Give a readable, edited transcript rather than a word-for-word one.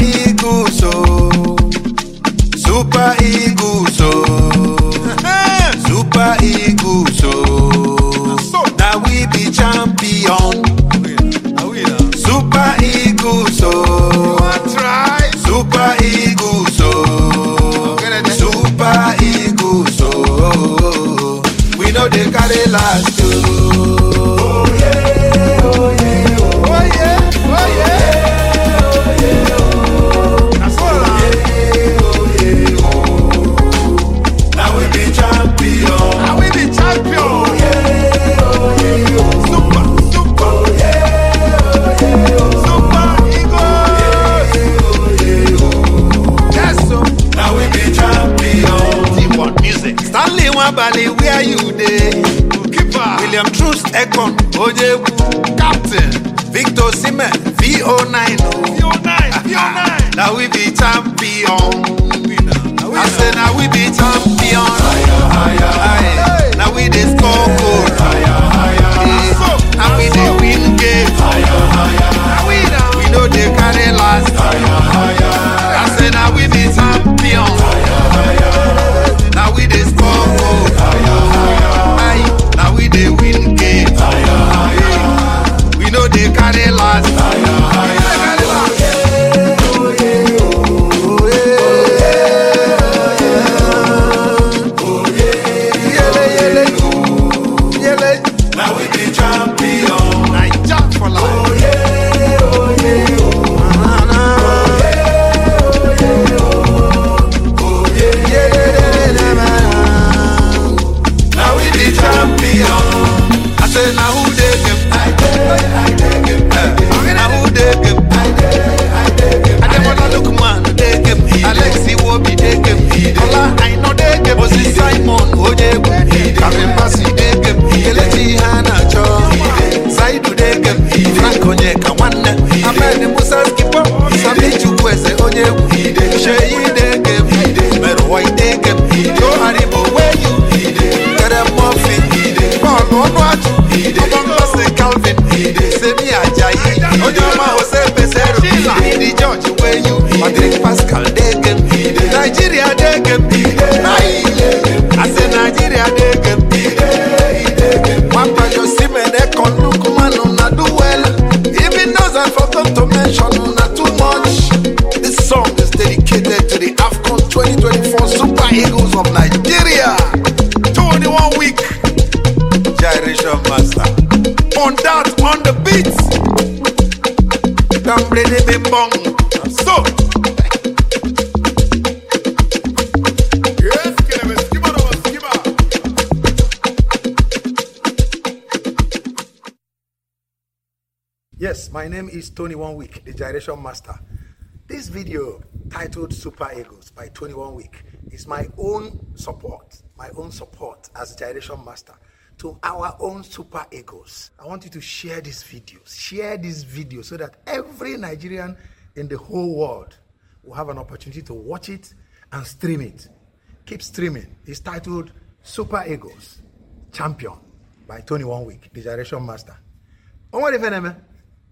Eagles, oh. Super Eagles, oh. Super Eagles, oh. Now we be champion. Super Eagles, oh. Super Eagles, oh. Super Eagles, oh. We know they carry last, oh. Oh yeah, oh yeah, oh yeah, oh yeah, oh yeah, oh. That's all. Oh yeah, oh. Now we be champion. Now we be champion. Oh yeah, oh yeah, oh. Super, super, oh yeah, oh yeah, oh. Super Eagles. Oh yeah, oh yeah, oh. Yes, so now we be champion. Teamwork music. Stanley Wabali, where you dey? William Truss Ekon, Ojebu, Captain Victor Simen, VO9, VO9. Now we be champion. I say now we be champion. Now we dey score goal. Now we dey win game. We know they carry last. I say now we be champion. Now we dey score goal. Now we dey win game. We know they carry last. Now we be champion. Naija for life. Oh yeah, oh yeah, oh. Oh yeah, now we be champion. I say now who they give? I take him. Now who they give? I take him. I don't wanna look man, they give. Alexi Wobi, they give. Ola, I know they give. Osi Simon, Ojebu, Kevin Bassi, they give. Kelechi Hanacho, Saidu, they give. Frank Onyeka, one. Ahmed Musa Skipo, Sami Chukwese, Ojebu, Sheyi, they give. Mero White, they give. Go Haribo, where you? Tere Murphy, Paul Onwaju, Obama Calvin, Semi Ajayi, Ojoma Jose Pesero, Didi George, where you? Patrick Pascal, they give. Nigeria, they give. I say Nigeria, they give. Wapa Josimen, Ekon, Lukuman, una do well. Even those I forgot to mention, una too much. This song is dedicated to the AFCON 2024 Super Eagles of Nigeria. 21 week gyration master. On that, on the beats. Don't play the bing bong. So. Yes, my name is Tony One Week, the Gyration Master. This video titled Super Eagles by 21 Week is my own support as Gyration Master to our own Super Eagles. I want you to share this video so that every Nigerian in the whole world will have an opportunity to watch it and stream it. Keep streaming. It's titled Super Eagles Champion by 21 Week, the Gyration Master.